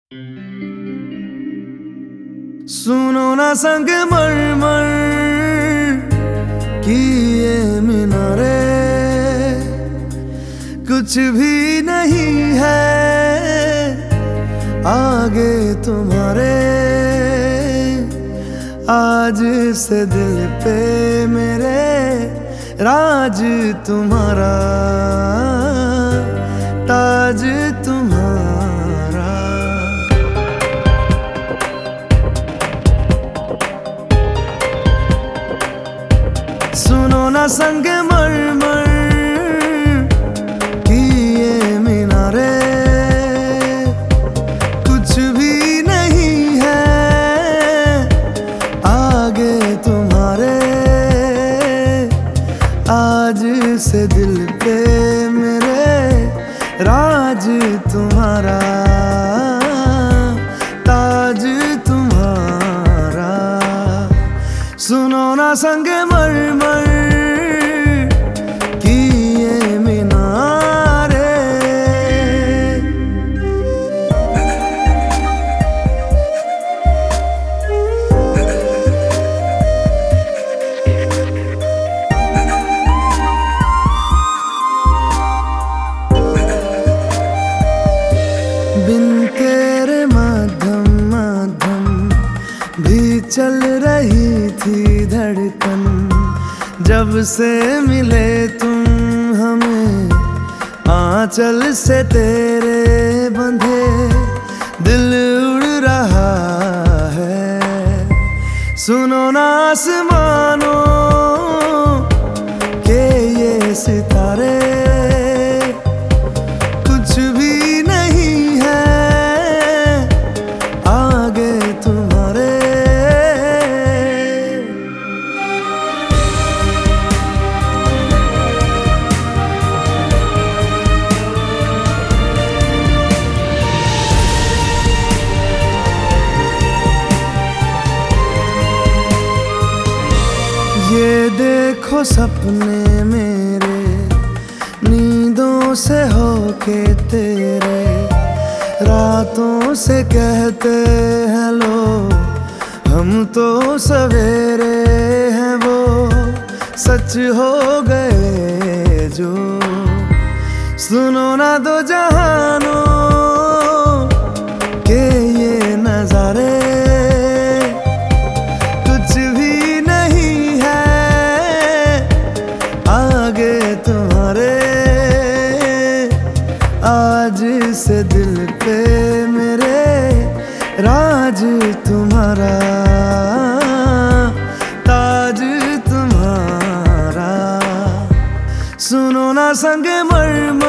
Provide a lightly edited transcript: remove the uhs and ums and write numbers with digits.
सुनो ना संगमरमर की ये मीनारे, कुछ भी नहीं है आगे तुम्हारे। आज से दिल पे मेरे राज तुम्हारा, ताज तुम्हारा। सुनो ना संगमरमर की ये मीनारे, कुछ भी नहीं है आगे तुम्हारे। आज से दिल पे मेरे राज तुम्हारा, ताज तुम्हारा। सुनो ना संगमरमर की ये मीनारे। बिन तेरे मध्यम मध्यम भी चल रही थी धड़कन। जब से मिले तुम हमें आंचल से तेरे बंधे, दिल उड़ रहा है। सुनो ना आसमानों के ये सितारे, कुछ भी नहीं है आगे तुम्हारे। ये देखो सपने मेरे नींदों से होके तेरे, रातों से कहते हैं लो हम तो सवेरे हैं। वो सच हो गए जो, सुनो ना दो जहानों के ये नजारे। कुछ भी नहीं है आगे तुम्हारे। आज से दिल पे मेरे राज तुम्हारा, ताज तुम्हारा। सुनो ना संगमरमर